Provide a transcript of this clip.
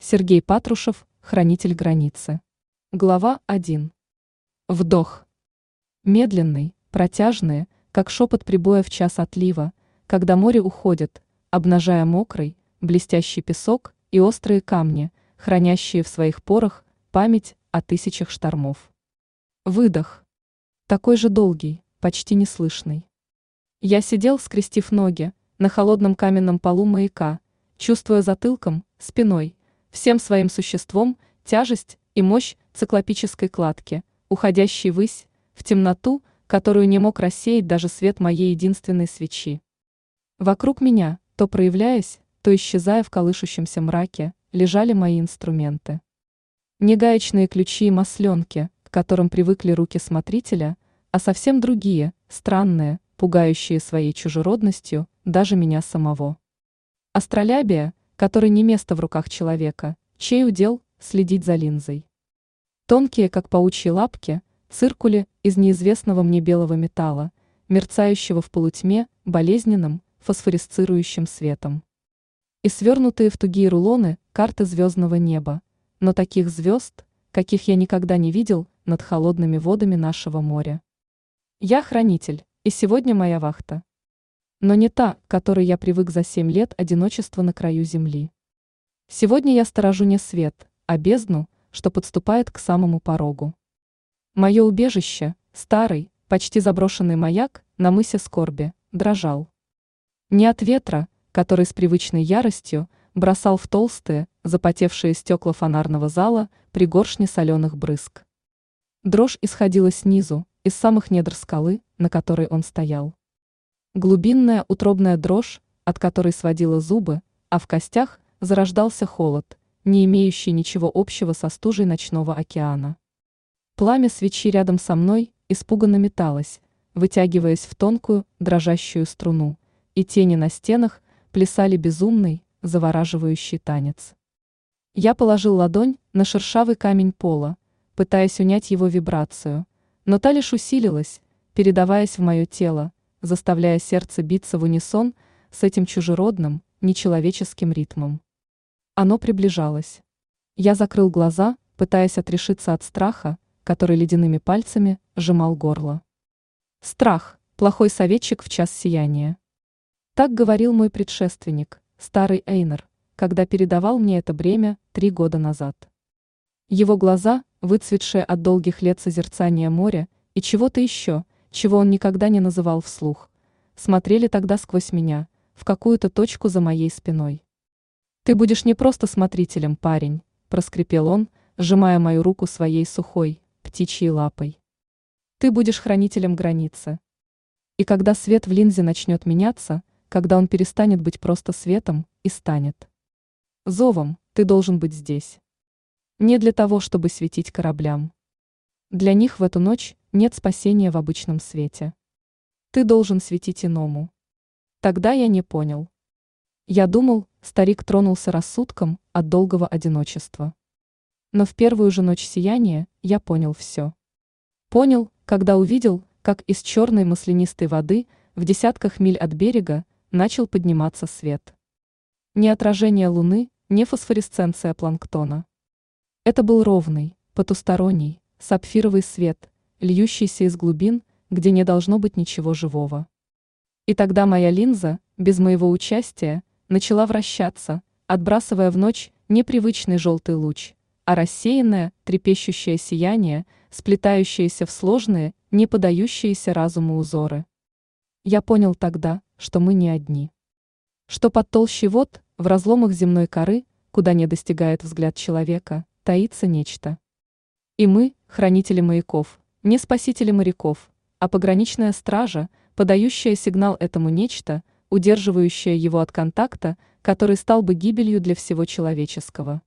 Сергей Патрушев, хранитель границы. Глава 1. Вдох. Медленный, протяжный, как шепот прибоя в час отлива, когда море уходит, обнажая мокрый, блестящий песок и острые камни, хранящие в своих порах память о тысячах штормов. Выдох. Такой же долгий, почти неслышный. Я сидел, скрестив ноги, на холодном каменном полу маяка, чувствуя затылком, спиной, всем своим существом тяжесть и мощь циклопической кладки, уходящей ввысь, в темноту, которую не мог рассеять даже свет моей единственной свечи. Вокруг меня, то проявляясь, то исчезая в колышущемся мраке, лежали мои инструменты. Не гаечные ключи и масленки, к которым привыкли руки смотрителя, а совсем другие, странные, пугающие своей чужеродностью даже меня самого. Астролябия, которой не место в руках человека, чей удел следить за линзой. Тонкие, как паучьи лапки, циркули из неизвестного мне белого металла, мерцающего в полутьме болезненным, фосфорисцирующим светом. И свернутые в тугие рулоны карты звездного неба, но таких звезд, каких я никогда не видел над холодными водами нашего моря. Я хранитель, и сегодня моя вахта. Но не та, к которой я привык за 7 лет одиночества на краю земли. Сегодня я сторожу не свет, а бездну, что подступает к самому порогу. Мое убежище, старый, почти заброшенный маяк на мысе Скорби, дрожал. Не от ветра, который с привычной яростью бросал в толстые, запотевшие стекла фонарного зала пригоршни соленых брызг. Дрожь исходила снизу, из самых недр скалы, на которой он стоял. Глубинная утробная дрожь, от которой сводила зубы, а в костях зарождался холод, не имеющий ничего общего со стужей ночного океана. Пламя свечи рядом со мной испуганно металось, вытягиваясь в тонкую, дрожащую струну, и тени на стенах плясали безумный, завораживающий танец. Я положил ладонь на шершавый камень пола, пытаясь унять его вибрацию, но та лишь усилилась, передаваясь в мое тело, заставляя сердце биться в унисон с этим чужеродным, нечеловеческим ритмом. Оно приближалось. Я закрыл глаза, пытаясь отрешиться от страха, который ледяными пальцами сжимал горло. Страх – плохой советчик в час сияния. Так говорил мой предшественник, старый Эйнер, когда передавал мне это бремя 3 года назад. Его глаза, выцветшие от долгих лет созерцания моря и чего-то еще, чего он никогда не называл вслух, смотрели тогда сквозь меня, в какую-то точку за моей спиной. «Ты будешь не просто смотрителем, парень», – проскрипел он, сжимая мою руку своей сухой, птичьей лапой. «Ты будешь хранителем границы. И когда свет в линзе начнет меняться, когда он перестанет быть просто светом и станет зовом, ты должен быть здесь. Не для того, чтобы светить кораблям. Для них в эту ночь нет спасения в обычном свете. Ты должен светить иному». Тогда я не понял. Я думал, старик тронулся рассудком от долгого одиночества. Но в первую же ночь сияния я понял все. Понял, когда увидел, как из черной маслянистой воды в десятках миль от берега начал подниматься свет. Не отражение луны, не фосфоресценция планктона. Это был ровный, потусторонний, сапфировый свет, льющийся из глубин, где не должно быть ничего живого. И тогда моя линза, без моего участия, начала вращаться, отбрасывая в ночь непривычный желтый луч, а рассеянное, трепещущее сияние, сплетающееся в сложные, не поддающиеся разуму узоры. Я понял тогда, что мы не одни. Что под толщей вод, в разломах земной коры, куда не достигает взгляд человека, таится нечто. И мы, хранители маяков, не спасители моряков, а пограничная стража, подающая сигнал этому нечто, удерживающая его от контакта, который стал бы гибелью для всего человеческого.